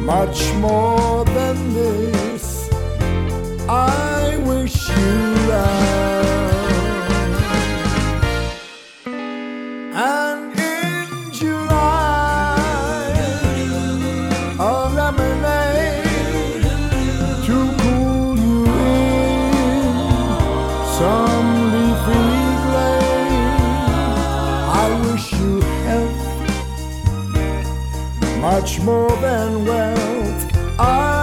much more than this. I wish you love. And in July, a lemonade to cool you in some leafy glade. I wish you health, much more than wealth.